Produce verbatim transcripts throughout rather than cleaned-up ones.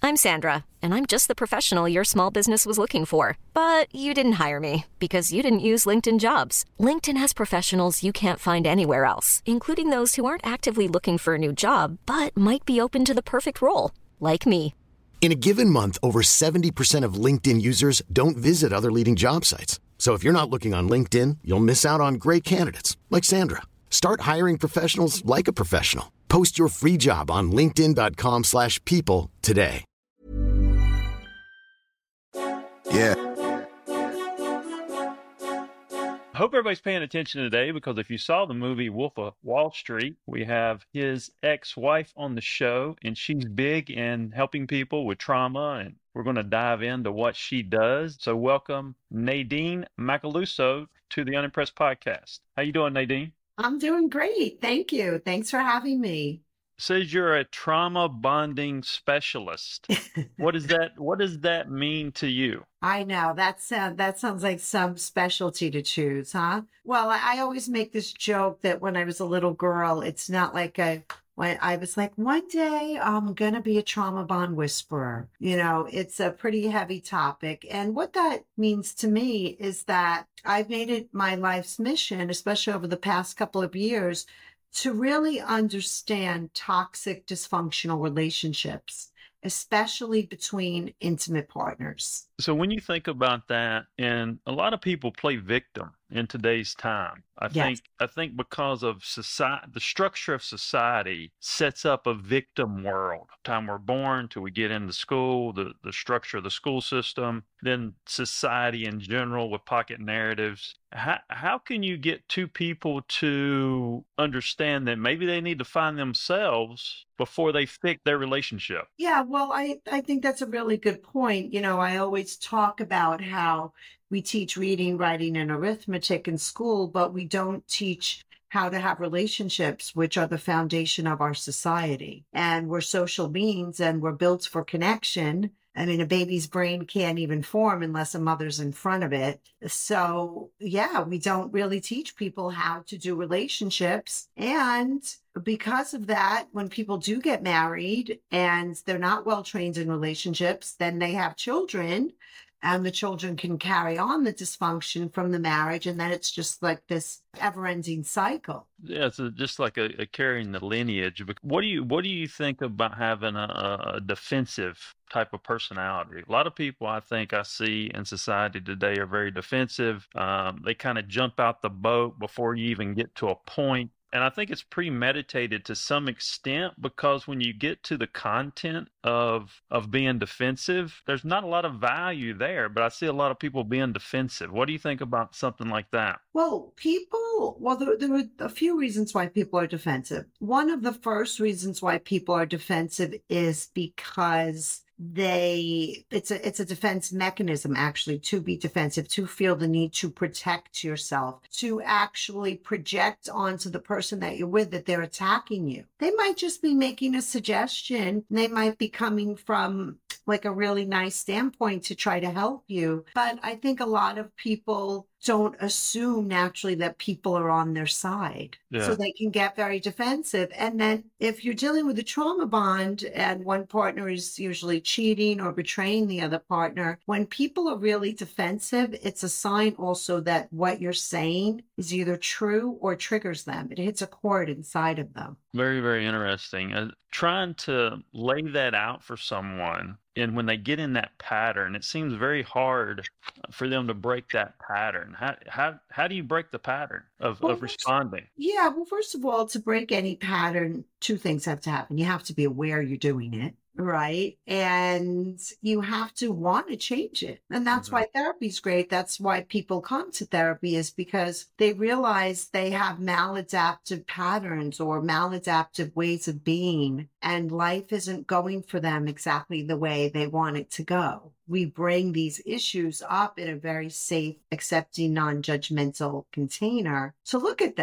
I'm Sandra, and I'm just the professional your small business was looking for. But you didn't hire me because you didn't use LinkedIn Jobs. LinkedIn has professionals you can't find anywhere else, including those who aren't actively looking for a new job, but might be open to the perfect role, like me. In a given month, over seventy percent of LinkedIn users don't visit other leading job sites. So if you're not looking on LinkedIn, you'll miss out on great candidates like Sandra. Start hiring professionals like a professional. Post your free job on linkedin dot com slash people today. Yeah. I hope everybody's paying attention today, because if you saw the movie Wolf of Wall Street, we have his ex-wife on the show, and she's big in helping people with trauma, and we're going to dive into what she does. So welcome Nadine Macaluso to the Unimpressed Podcast. How you doing, Nadine? I'm doing great. Thank you. Thanks for having me. Says you're a trauma bonding specialist. What does that what does that mean to you? I know that's uh, that sounds like some specialty to choose, huh? Well, I, I always make this joke that when I was a little girl, it's not like I when I was like, one day I'm gonna be a trauma bond whisperer. You know, it's a pretty heavy topic, and what that means to me is that I've made it my life's mission, especially over the past couple of years, to really understand toxic, dysfunctional relationships, especially between intimate partners. So when you think about that, and a lot of people play victim in today's time, I Yes. think I think because of society, the structure of society sets up a victim world. Time we're born till we get into school, the, the structure of the school system, then society in general with pocket narratives. How, how can you get two people to understand that maybe they need to find themselves before they fix their relationship? Yeah, well, I, I think that's a really good point. You know, I always talk about how we teach reading, writing, and arithmetic in school, but we don't teach how to have relationships, which are the foundation of our society. And we're social beings and we're built for connection. I mean, a baby's brain can't even form unless a mother's in front of it. So, yeah, we don't really teach people how to do relationships. And because of that, when people do get married and they're not well trained in relationships, then they have children, and the children can carry on the dysfunction from the marriage. And then it's just like this ever-ending cycle. Yeah, it's a, just like a, a carrying the lineage. But what do you what do you think about having a, a defensive type of personality? A lot of people I think I see in society today are very defensive. Um, they kind of jump out the boat before you even get to a point. And I think it's premeditated to some extent, because when you get to the content of of being defensive, there's not a lot of value there, but I see a lot of people being defensive. What do you think about something like that? Well, people, well, there, there are a few reasons why people are defensive. One of the first reasons why people are defensive is because they it's a it's a defense mechanism, actually, to be defensive, to feel the need to protect yourself, to actually project onto the person that you're with that they're attacking you. They might just be making a suggestion. They might be coming from like a really nice standpoint to try to help you. But I think a lot of people don't assume naturally that people are on their side. Yeah. So they can get very defensive. And then if you're dealing with a trauma bond and one partner is usually cheating or betraying the other partner, when people are really defensive, it's a sign also that what you're saying is either true or triggers them. It hits a chord inside of them. Very, very interesting. Uh, trying to lay that out for someone, and when they get in that pattern, it seems very hard for them to break that pattern. How how how do you break the pattern of, Well, of responding? Yeah, well, first of all, to break any pattern, two things have to happen. You have to be aware you're doing it, right? And you have to want to change it. And that's Mhm. why therapy is great. That's why people come to therapy, is because they realize they have maladaptive patterns or maladaptive ways of being, and life isn't going for them exactly the way they want it to go. We bring these issues up in a very safe, accepting, non-judgmental container to look at them,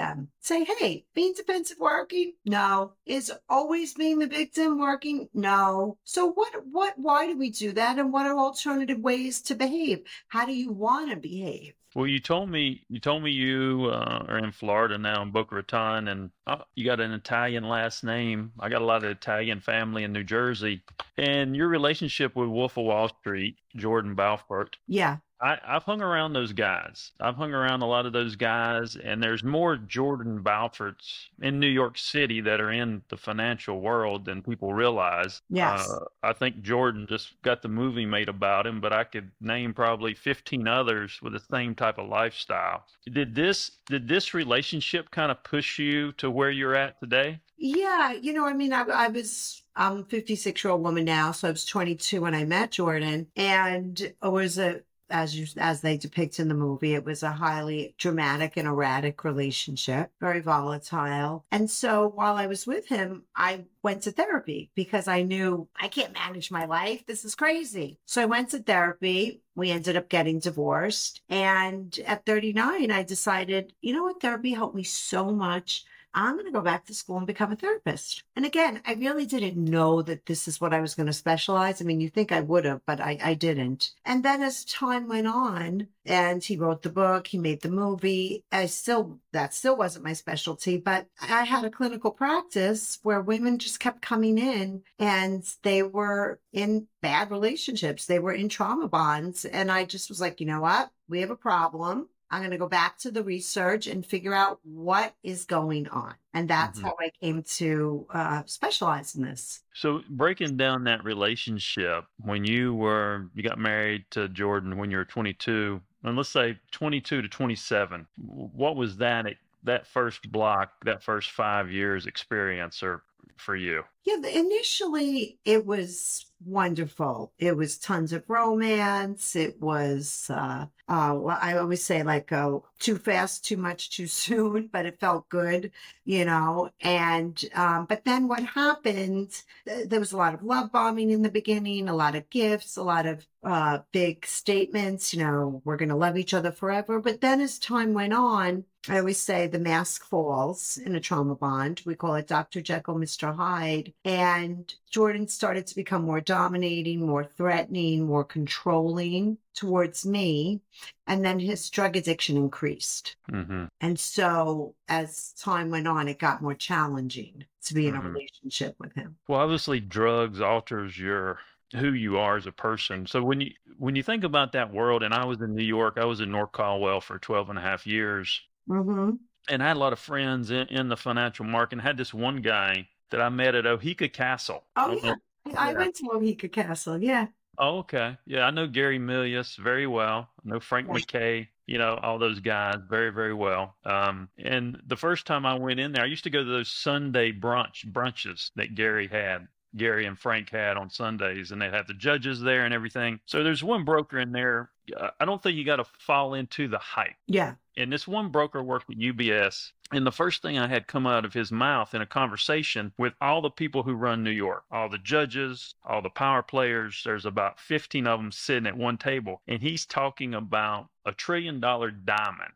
say, hey, being defensive working? No. Is always being the victim working? No. So what, what, why do we do that? And what are alternative ways to behave? How do you want to behave? Well, you told me you told me you uh, are in Florida now in Boca Raton, and uh, you got an Italian last name. I got a lot of Italian family in New Jersey, and your relationship with Wolf of Wall Street, Jordan Belfort. Yeah. I, I've hung around those guys. I've hung around a lot of those guys, and there's more Jordan Belforts in New York City that are in the financial world than people realize. Yes. Uh, I think Jordan just got the movie made about him, but I could name probably fifteen others with the same type of lifestyle. Did this did this relationship kind of push you to where you're at today? Yeah, you know, I mean, I, I was, I'm a fifty-six year old woman now, so I was twenty-two when I met Jordan, and it was a, as you, as they depict in the movie, it was a highly dramatic and erratic relationship, very volatile. And so while I was with him, I went to therapy because I knew I can't manage my life. This is crazy. So I went to therapy. We ended up getting divorced. And at thirty-nine, I decided, you know what? Therapy helped me so much. I'm going to go back to school and become a therapist. And again, I really didn't know that this is what I was going to specialize. I mean, you think I would have, but I, I didn't. And then as time went on, and he wrote the book, he made the movie, I still, that still wasn't my specialty, but I had a clinical practice where women just kept coming in and they were in bad relationships. They were in trauma bonds. And I just was like, you know what? We have a problem. I'm going to go back to the research and figure out what is going on. And that's mm-hmm. how I came to uh, specialize in this. So breaking down that relationship, when you were, you got married to Jordan when you were twenty-two, and let's say twenty-two to twenty-seven, what was that, that first block, that first five years experience or for you? Yeah, initially it was wonderful. It was tons of romance. It was, uh, uh, well, I always say like, uh, too fast, too much, too soon, but it felt good, you know, and, um, but then what happened, th- there was a lot of love bombing in the beginning, a lot of gifts, a lot of, uh, big statements, you know, we're going to love each other forever. But then as time went on, I always say the mask falls in a trauma bond. We call it Doctor Jekyll, Mister Hyde. And Jordan started to become more dominating, more threatening, more controlling towards me. And then his drug addiction increased. Mm-hmm. And so as time went on, it got more challenging to be in mm-hmm. a relationship with him. Well, obviously drugs alters your who you are as a person. So when you when you think about that world, and I was in New York, I was in North Caldwell for twelve and a half years. Mm-hmm. And I had a lot of friends in, in the financial market, and had this one guy that I met at Oheka Castle. Oh, yeah. I went to Oheka Castle, yeah. Oh, okay. Yeah, I know Gary Milius very well. I know Frank yeah. McKay, you know, all those guys very, very well. Um, and the first time I went in there, I used to go to those Sunday brunch brunches that Gary had. Gary and Frank had on Sundays, and they'd have the judges there and everything. So there's one broker in there. I don't think you got to fall into the hype. Yeah. And this one broker worked at U B S, and the first thing I had come out of his mouth in a conversation with all the people who run New York, all the judges, all the power players, there's about fifteen of them sitting at one table, and he's talking about a trillion dollar diamond,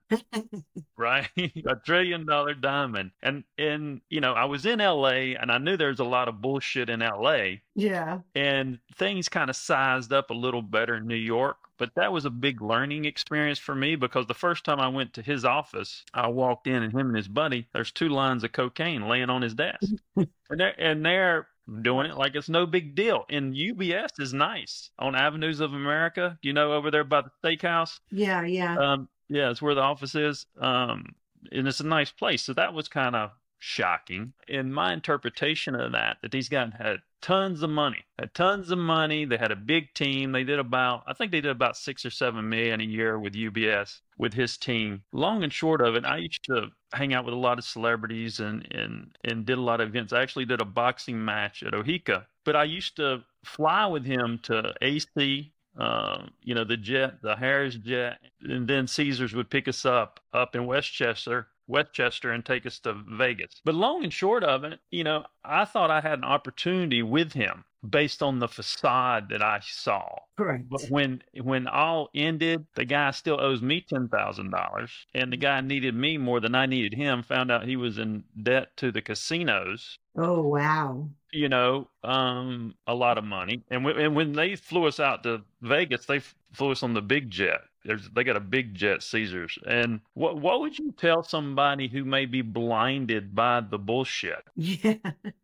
right? A trillion dollar diamond. And, and, you know, I was in L A, and I knew there's a lot of bullshit in L A. Yeah. And things kind of sized up a little better in New York. But that was a big learning experience for me, because the first time I went to his office, I walked in, and him and his buddy, there's two lines of cocaine laying on his desk. and they're, and they're doing it like it's no big deal. And U B S is nice on Avenues of America, you know, over there by the steakhouse. Yeah, yeah. Um, yeah, it's where the office is. Um, and it's a nice place. So that was kind of shocking. In my interpretation of that, that these guys had tons of money, had tons of money. They had a big team. They did about, I think they did about six or seven million a year with U B S, with his team. Long and short of it, I used to hang out with a lot of celebrities and, and, and did a lot of events. I actually did a boxing match at Oheka, but I used to fly with him to A C, uh, you know, the jet, the Harris jet, and then Caesars would pick us up up in Westchester. Westchester and take us to Vegas. But long and short of it, you know, I thought I had an opportunity with him based on the facade that I saw. Correct. But when when all ended, the guy still owes me ten thousand dollars, and the guy needed me more than I needed him. Found out he was in debt to the casinos. Oh, wow. You know, um, a lot of money. And, w- and when they flew us out to Vegas, they f- flew us on the big jet. There's, they got a big jet, Caesars. And what what would you tell somebody who may be blinded by the bullshit? Yeah.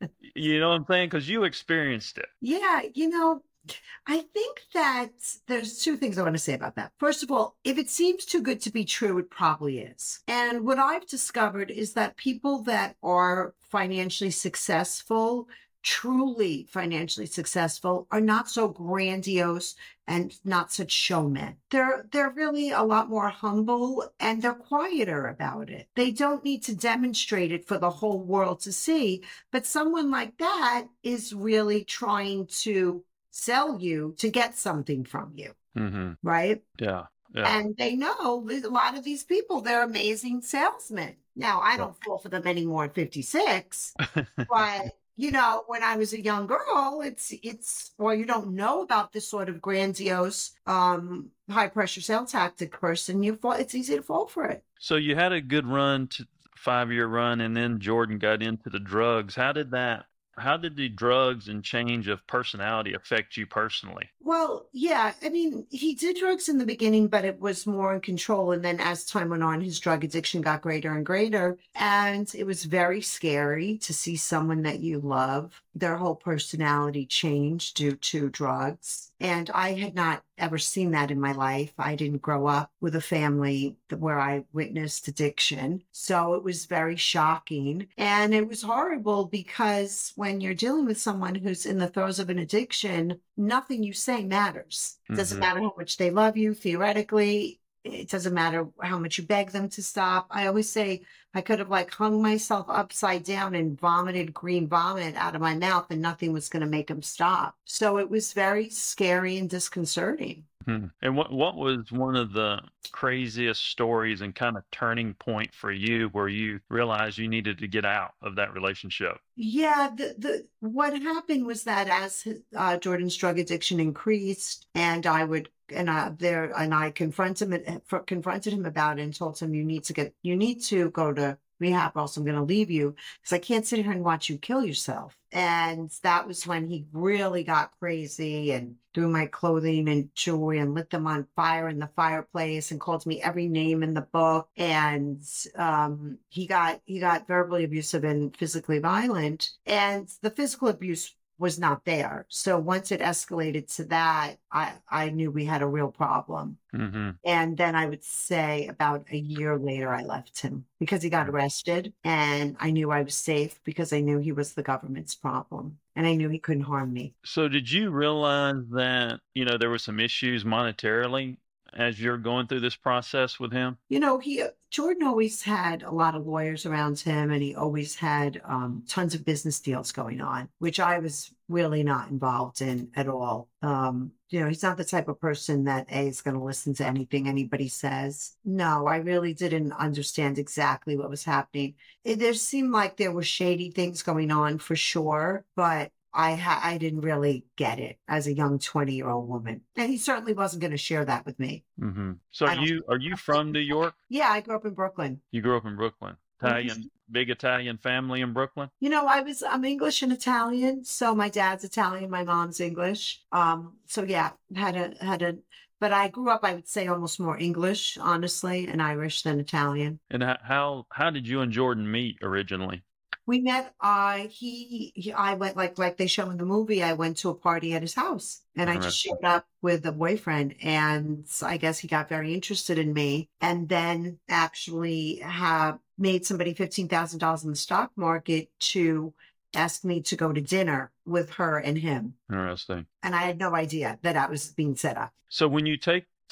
You know what I'm saying? Because you experienced it. Yeah, you know, I think that there's two things I want to say about that. First of all, if it seems too good to be true, it probably is. And what I've discovered is that people that are financially successful, truly financially successful, are not so grandiose and not such showmen. They're they're really a lot more humble, and they're quieter about it. They don't need to demonstrate it for the whole world to see. But someone like that is really trying to sell you to get something from you, Mm-hmm. right? Yeah. Yeah. And they know that a lot of these people, they're amazing salesmen. Now, I don't fall for them anymore at fifty-six, but you know, when I was a young girl, it's, it's, well, you don't know about this sort of grandiose, um, high pressure sales tactic person. You fall, it's easy to fall for it. So you had a good run, to five year run, and then Jordan got into the drugs. How did that? How did the drugs and change of personality affect you personally? Well, yeah, I mean, he did drugs in the beginning, but it was more in control. And then as time went on, his drug addiction got greater and greater. And it was very scary to see someone that you love, their whole personality change due to drugs. And I had not ever seen that in my life. I didn't grow up with a family where I witnessed addiction. So it was very shocking. And it was horrible because when you're dealing with someone who's in the throes of an addiction, nothing you say matters. It doesn't Mhm. matter how much they love you, theoretically. It doesn't matter how much you beg them to stop. I always say I could have like hung myself upside down and vomited green vomit out of my mouth and nothing was going to make them stop. So it was very scary and disconcerting. Hmm. And what what was one of the craziest stories and kind of turning point for you where you realized you needed to get out of that relationship? Yeah, the, the what happened was that as uh, Jordan's drug addiction increased, and I would and I there and I confronted him confronted him about it and told him you need to get you need to go to rehab, or else I'm going to leave you because I can't sit here and watch you kill yourself. And that was when he really got crazy and threw my clothing and jewelry and lit them on fire in the fireplace and called me every name in the book. And um, he got he got verbally abusive and physically violent. And the physical abuse was not there. So once it escalated to that, I, I knew we had a real problem. Mm-hmm. And then I would say about a year later, I left him because he got arrested. And I knew I was safe because I knew he was the government's problem. And I knew he couldn't harm me. So did you realize that, you know, there were some issues monetarily as you're going through this process with him? You know, he Jordan always had a lot of lawyers around him, and he always had um, tons of business deals going on, which I was really not involved in at all. Um, you know, he's not the type of person that A is going to listen to anything anybody says. No, I really didn't understand exactly what was happening. It, there seemed like there were shady things going on for sure, but I ha- I didn't really get it as a young twenty-year-old woman. And he certainly wasn't going to share that with me. Mm-hmm. So I don't- you are you from New York? Yeah, I grew up in Brooklyn. You grew up in Brooklyn. Italian, big Italian family in Brooklyn? You know, I was, I'm English and Italian. So my dad's Italian, my mom's English. Um, so yeah, had a, had a, but I grew up, I would say almost more English, honestly, and Irish than Italian. And how how, how did you and Jordan meet originally? We met, uh, he, he, I went like, like they show in the movie, I went to a party at his house and I just Interesting. showed up with a boyfriend, and I guess he got very interested in me, and then actually have made somebody fifteen thousand dollars in the stock market to ask me to go to dinner with her and him. Interesting. And I had no idea that I was being set up. So when you take take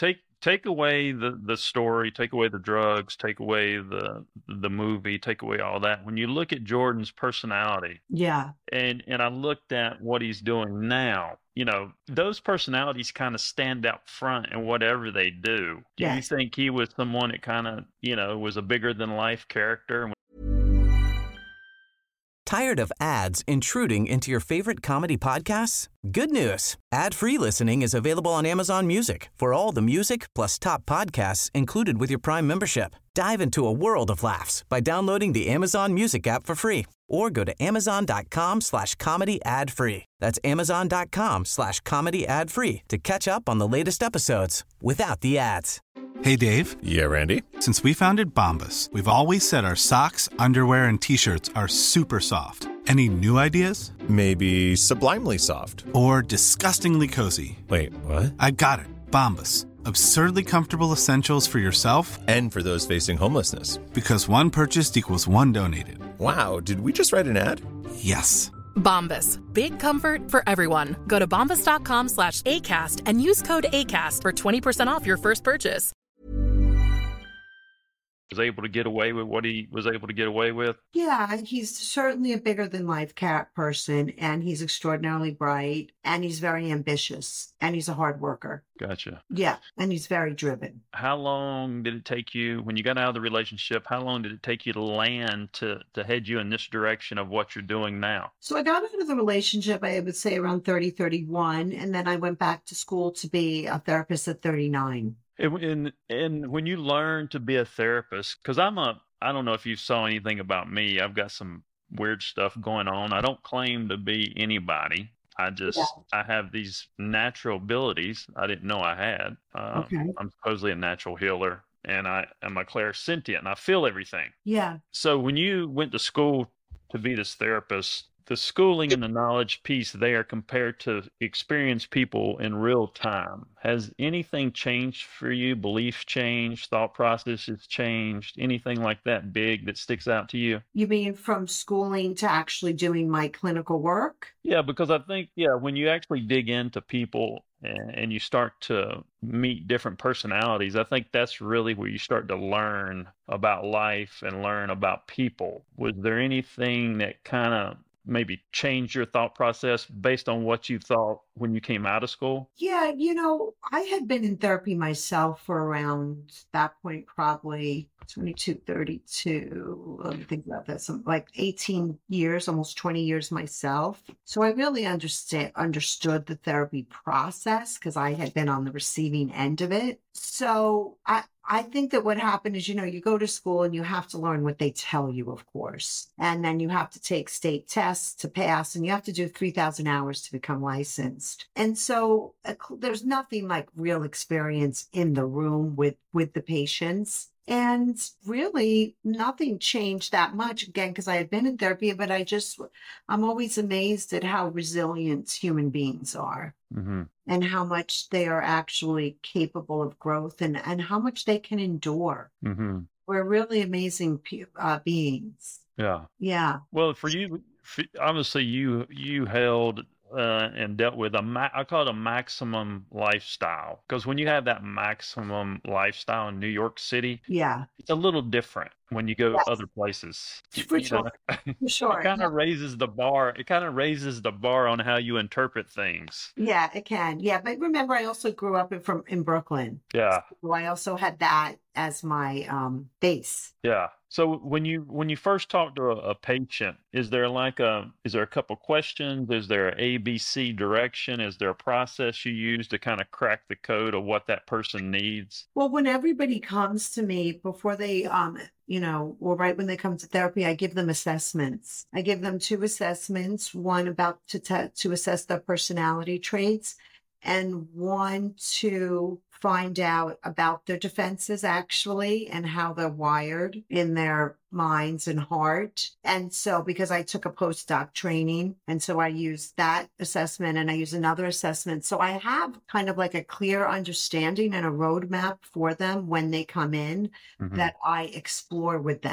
take away the the story, take away the drugs, take away the the movie, take away all that. When you look at Jordan's personality, Yeah. and and I looked at what he's doing now, you know, those personalities kind of stand out front in whatever they do. Do you Yes. think he was someone that kind of, you know, was a bigger than life character? Tired of ads intruding into your favorite comedy podcasts? Good news. Ad-free listening is available on Amazon Music for all the music plus top podcasts included with your Prime membership. Dive into a world of laughs by downloading the Amazon Music app for free or go to amazon.com slash comedy ad free. That's amazon.com slash comedy ad free to catch up on the latest episodes without the ads. Hey, Dave. Yeah, Randy. Since we founded Bombas, we've always said our socks, underwear, and T-shirts are super soft. Any new ideas? Maybe sublimely soft. Or disgustingly cozy. Wait, what? I got it. Bombas. Absurdly comfortable essentials for yourself and for those facing homelessness. Because one purchased equals one donated. Wow, did we just write an ad? Yes. Bombas. Big comfort for everyone. Go to bombas.com slash ACAST and use code ACAST for twenty percent off your first purchase. Was able to get away with what he was able to get away with? Yeah, he's certainly a bigger than life cat person, and he's extraordinarily bright, and he's very ambitious, and he's a hard worker. Gotcha. Yeah, and he's very driven. How long did it take you, when you got out of the relationship, how long did it take you to land to, to head you in this direction of what you're doing now? So I got out of the relationship, I would say around thirty, thirty-one, and then I went back to school to be a therapist at thirty-nine. And, and, and when you learn to be a therapist, because I'm a, I don't know if you saw anything about me. I've got some weird stuff going on. I don't claim to be anybody. I just, Yeah. I have these natural abilities I didn't know I had. Uh, Okay. I'm supposedly a natural healer, and I am a clairsentient, and I feel everything. Yeah. So when you went to school to be this therapist, the schooling and the knowledge piece there compared to experienced people in real time, has anything changed for you? Beliefs changed, thought processes changed, anything like that big that sticks out to you? You mean from schooling to actually doing my clinical work? Yeah, because I think, yeah, when you actually dig into people and, and you start to meet different personalities, I think that's really where you start to learn about life and learn about people. Was there anything that kind of maybe change your thought process based on what you thought when you came out of school? Yeah, you know, I had been in therapy myself for around that point, probably twenty-two, thirty-two. Let me think about that. Some like eighteen years, almost twenty years myself. So I really understand understood the therapy process because I had been on the receiving end of it. So I I think that what happened is, you know, you go to school and you have to learn what they tell you, of course. And then you have to take state tests to pass, and you have to do three thousand hours to become licensed. And so uh, cl- there's nothing like real experience in the room with, with the patients. And really nothing changed that much, again, because I had been in therapy, but I just, I'm always amazed at how resilient human beings are. Mm-hmm. And how much they are actually capable of growth, and, and how much they can endure. Mm-hmm. We're really amazing pe- uh, beings. Yeah. Yeah. Well, for you, f- obviously, you you held uh, and dealt with a ma- I call it a maximum lifestyle, because when you have that maximum lifestyle in New York City, Yeah. it's a little different when you go Yes. other places. For You know, sure. For sure. it kind Yeah. of raises the bar. It kind of raises the bar on how you interpret things. Yeah, it can. Yeah. But remember, I also grew up in, from in Brooklyn. Yeah. So I also had that as my um, base. Yeah. So when you when you first talk to a, a patient, is there like a is there a couple questions? Is there a A B C direction? Is there a process you use to kind of crack the code of what that person needs? Well, when everybody comes to me before they, um, you know, or right when they come to therapy, I give them assessments. I give them two assessments, one about to te- to assess their personality traits, and one to find out about their defenses actually and how they're wired in their minds and heart. And so because I took a postdoc training, and so I use that assessment and I use another assessment. So I have kind of like a clear understanding and a roadmap for them when they come in Mhm. that I explore with them.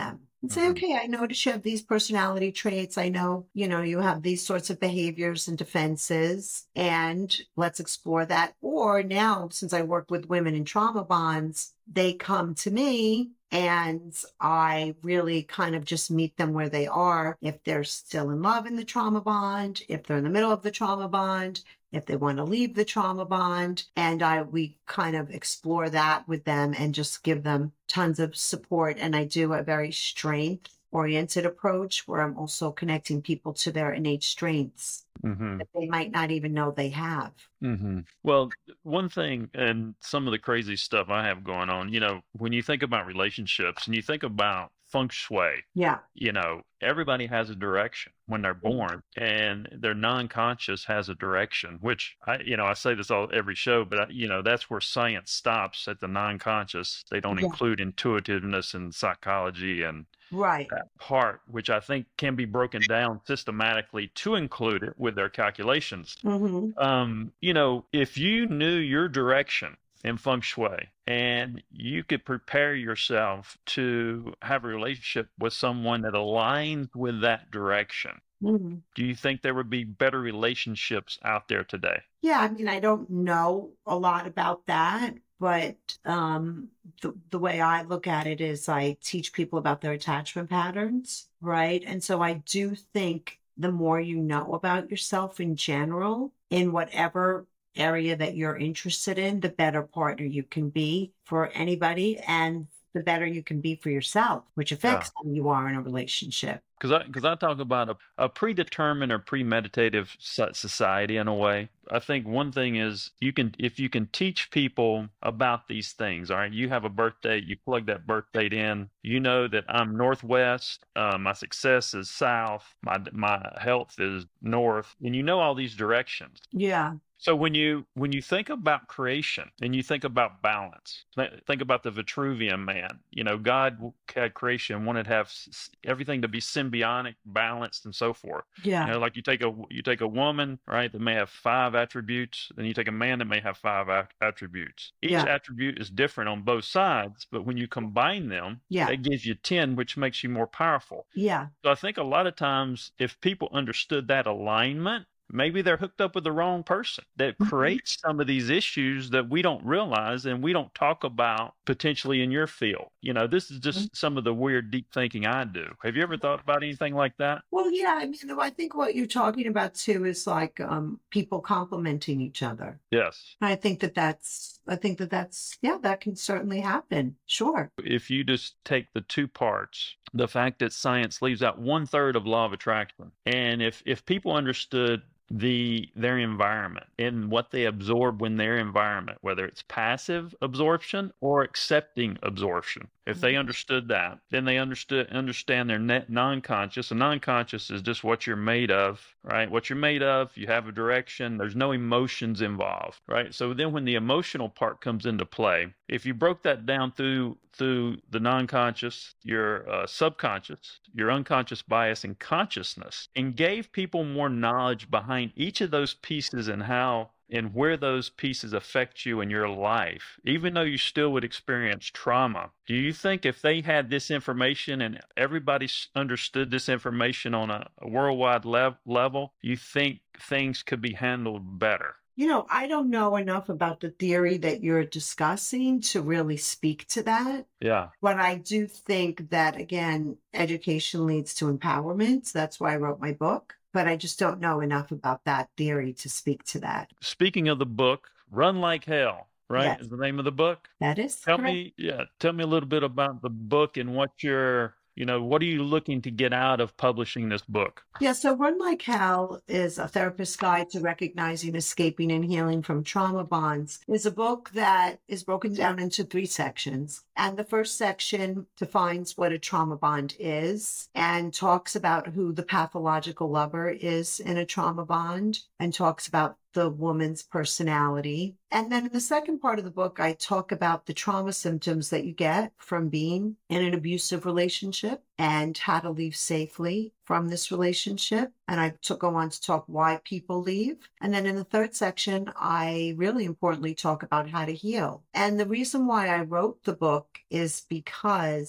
and say, Mhm. okay, I notice you have these personality traits. I know, you know, you have these sorts of behaviors and defenses, and let's explore that. Or now, since I work with women in trauma bonds, they come to me and I really kind of just meet them where they are. If they're still in love in the trauma bond, if they're in the middle of the trauma bond, if they want to leave the trauma bond, and I we kind of explore that with them and just give them tons of support. And I do a very strength oriented approach where I'm also connecting people to their innate strengths Mm-hmm. that they might not even know they have. Mm-hmm. Well, one thing, and some of the crazy stuff I have going on, you know, when you think about relationships and you think about feng shui, Yeah. you know, everybody has a direction when they're born, and their non-conscious has a direction, which I, you know, I say this all every show, but I, you know, that's where science stops at the non-conscious. They don't Yeah. include intuitiveness and psychology and Right. that part, which I think can be broken down systematically to include it with their calculations. hmm Um, you know, if you knew your direction in feng shui and you could prepare yourself to have a relationship with someone that aligns with that direction, hmm do you think there would be better relationships out there today? Yeah, I mean, I don't know a lot about that, but um, the, the way I look at it is I teach people about their attachment patterns, right? And so I do think the more you know about yourself in general, in whatever area that you're interested in, the better partner you can be for anybody and the better you can be for yourself, which affects how you are in a relationship. Because I, because I talk about a, a predetermined or premeditative so- society in a way. I think one thing is you can, if you can teach people about these things, all right, you have a birth date, you plug that birth date in, you know that I'm Northwest, uh, my success is South, my, my health is North, and you know all these directions. Yeah. So when you when you think about creation and you think about balance, th- think about the Vitruvian man. You know, God w- had creation, wanted to have s- everything to be symbiotic, balanced, and so forth. Yeah. You know, like you take a you take a woman, right, that may have five attributes, then you take a man that may have five at- attributes. Each Yeah. attribute is different on both sides, but when you combine them, Yeah. that gives you ten, which makes you more powerful. Yeah. So I think a lot of times, if people understood that alignment, maybe they're hooked up with the wrong person that Mhm. creates some of these issues that we don't realize and we don't talk about potentially in your field. You know, this is just some of the weird deep thinking I do. Have you ever thought about anything like that? Well, yeah, I mean, I think what you're talking about too is like um, people complimenting each other. Yes. I think that that's, I think that that's, yeah, that can certainly happen. Sure. If you just take the two parts, the fact that science leaves out one third of law of attraction, and if if people understood the their environment and what they absorb when their environment, whether it's passive absorption or accepting absorption, if they understood that, then they understood understand their net non-conscious. And non-conscious is just what you're made of, right? What you're made of, you have a direction, there's no emotions involved, right? So then when the emotional part comes into play, if you broke that down through through the non-conscious, your uh, subconscious, your unconscious bias, and consciousness, and gave people more knowledge behind each of those pieces and how and where those pieces affect you in your life, even though you still would experience trauma. Do you think if they had this information and everybody s- understood this information on a, a worldwide lev- level, you think things could be handled better? You know, I don't know enough about the theory that you're discussing to really speak to that. Yeah. But I do think that, again, education leads to empowerment. That's why I wrote my book. But I just don't know enough about that theory to speak to that. Speaking of the book, Run Like Hell, right? Yes. Is the name of the book? That is Tell correct. me, yeah, tell me a little bit about the book and what you're, you know, what are you looking to get out of publishing this book? Yeah, so Run Like Hell is a therapist's guide to recognizing, escaping, and healing from trauma bonds. It's a book that is broken down into three sections. And the first section defines what a trauma bond is and talks about who the pathological lover is in a trauma bond and talks about the woman's personality. And then in the second part of the book, I talk about the trauma symptoms that you get from being in an abusive relationship and how to leave safely from this relationship. And I took go on to talk why people leave. And then in the third section, I really importantly talk about how to heal. And the reason why I wrote the book is because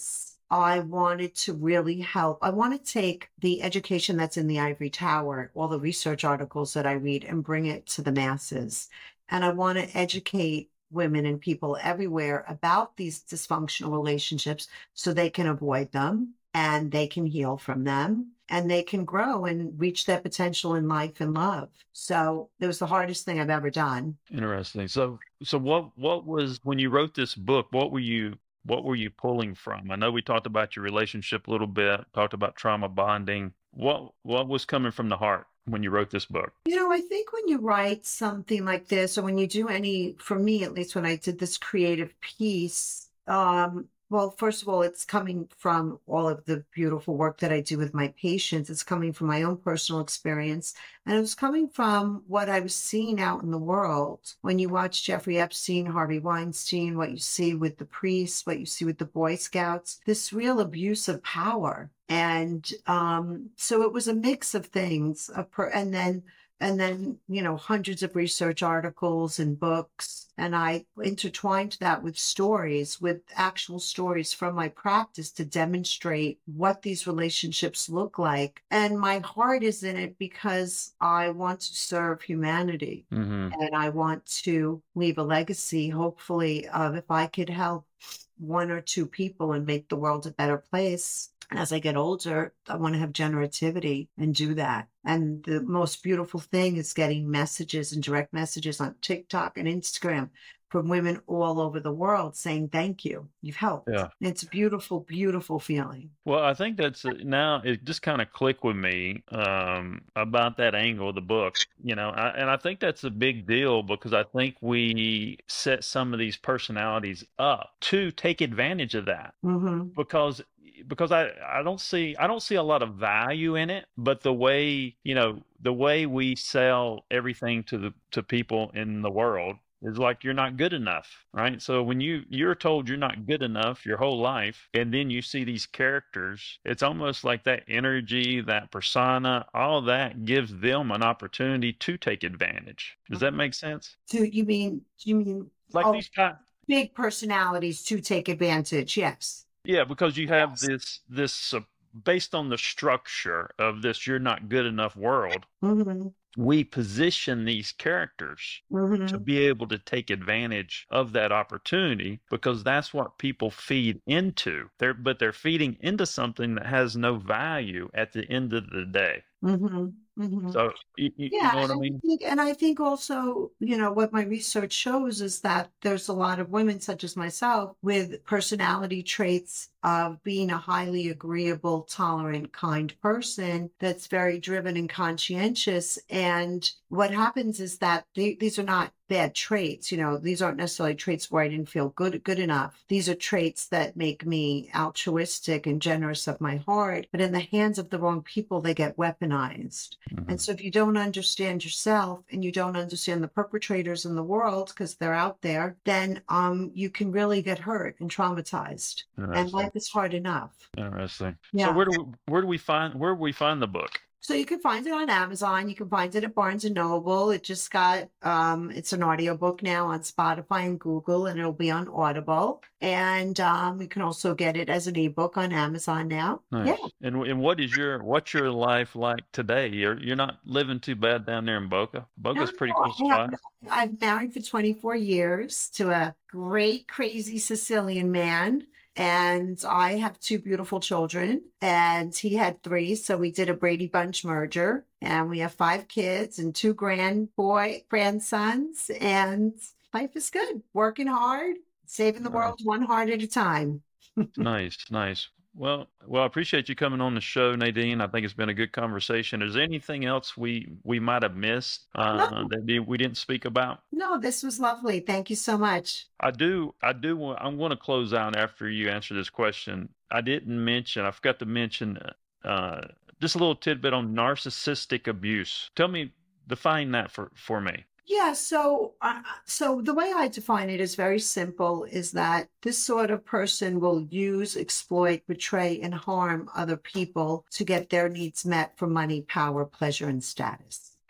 I wanted to really help. I want to take the education that's in the ivory tower, all the research articles that I read, and bring it to the masses. And I want to educate women and people everywhere about these dysfunctional relationships so they can avoid them and they can heal from them and they can grow and reach their potential in life and love. So it was the hardest thing I've ever done. Interesting. So, so what, what was, when you wrote this book, what were you, what were you pulling from? I know we talked about your relationship a little bit, talked about trauma bonding. What, what was coming from the heart when you wrote this book? You know, I think when you write something like this, or when you do any, for me, at least when I did this creative piece, um, well, first of all, it's coming from all of the beautiful work that I do with my patients. It's coming from my own personal experience. And it was coming from what I was seeing out in the world. When you watch Jeffrey Epstein, Harvey Weinstein, what you see with the priests, what you see with the Boy Scouts, this real abuse of power. And um, so it was a mix of things. A per- and then And then, you know, hundreds of research articles and books. And I intertwined that with stories, with actual stories from my practice to demonstrate what these relationships look like. And my heart is in it because I want to serve humanity. Mm-hmm. And I want to leave a legacy, hopefully, of if I could help one or two people and make the world a better place. As I get older, I want to have generativity and do that. And the most beautiful thing is getting messages and direct messages on TikTok and Instagram from women all over the world saying, thank you, you've helped. Yeah. It's a beautiful, beautiful feeling. Well, I think that's now it just kind of clicked with me um, about that angle of the book, you know, I, and I think that's a big deal because I think we set some of these personalities up to take advantage of that Mm-hmm. because because I, I don't see I don't see a lot of value in it, but the way, you know, the way we sell everything to the to people in the world is like, you're not good enough, right? So when you you're told you're not good enough your whole life, and then you see these characters, it's almost like that energy, that persona, all that gives them an opportunity to take advantage. Does that make sense? So you mean, you mean Like oh, these kind, big personalities to take advantage? Yes. yeah, because you have this this uh, based on the structure of this "you're not good enough" world. Mm-hmm. We position these characters Mm-hmm. to be able to take advantage of that opportunity because that's what people feed into. They're, but they're feeding into something that has no value at the end of the day. Mm-hmm. Mm-hmm. So, you, you Yeah, know what I and mean? I think, and I think also, you know, what my research shows is that there's a lot of women, such as myself, with personality traits of being a highly agreeable, tolerant, kind person that's very driven and conscientious. And what happens is that they, these are not bad traits. You know, these aren't necessarily traits where I didn't feel good, good enough. These are traits that make me altruistic and generous of my heart. But in the hands of the wrong people, they get weaponized. Mm-hmm. And so if you don't understand yourself and you don't understand the perpetrators in the world, because they're out there, then um, you can really get hurt and traumatized. And life is hard enough. Interesting. Yeah. So where do we, where do we find where do we find the book? So you can find it on Amazon. You can find it at Barnes and Noble. It just got, um, it's an audiobook now on Spotify and Google, and it'll be on Audible. And um, you can also get it as an ebook on Amazon now. Nice. Yeah. And and what is your what's your life like today? You're you're not living too bad down there in Boca. Boca's a pretty cool I have- spot. I've married for twenty-four years to a great, crazy Sicilian man. And I have two beautiful children, and he had three. So we did a Brady Bunch merger, and we have five kids and two grand boy grandsons, and life is good. Working hard, saving the Nice. world one heart at a time. Nice, nice. Well, well, I appreciate you coming on the show, Nadine. I think it's been a good conversation. Is there anything else we we might have missed uh, No. that we we didn't speak about? No, this was lovely. Thank you so much. I do, I do want, I'm going to close out after you answer this question. I didn't mention, I forgot to mention uh, just a little tidbit on narcissistic abuse. Tell me, define that for, for me. Yeah, so uh, so the way I define it is very simple, is that this sort of person will use, exploit, betray, and harm other people to get their needs met for money, power, pleasure, and status.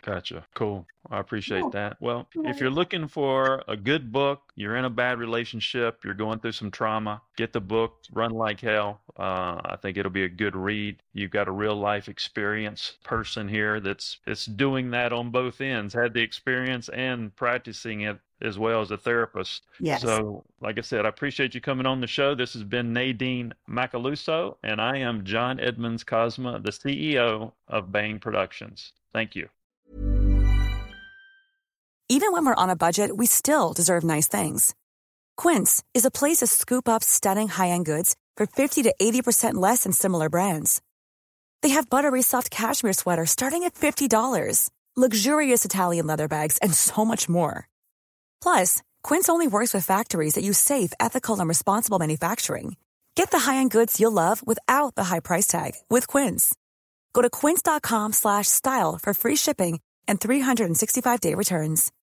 Gotcha. Cool. I appreciate Oh, that. Well, if right. you're looking for a good book, you're in a bad relationship, you're going through some trauma, get the book, Run Like Hell. Uh, I think it'll be a good read. You've got a real life experience person here that's it's doing that on both ends, had the experience and practicing it as well as a therapist. Yes. So, like I said, I appreciate you coming on the show. This has been Nadine Macaluso, and I am John Edmonds Cosma, the C E O of Bain Productions. Thank you. Even when we're on a budget, we still deserve nice things. Quince is a place to scoop up stunning high-end goods for fifty to eighty percent less than similar brands. They have buttery soft cashmere sweaters starting at fifty dollars, luxurious Italian leather bags, and so much more. Plus, Quince only works with factories that use safe, ethical, and responsible manufacturing. Get the high-end goods you'll love without the high price tag with Quince. Go to quince.com slash style for free shipping and three sixty-five day returns.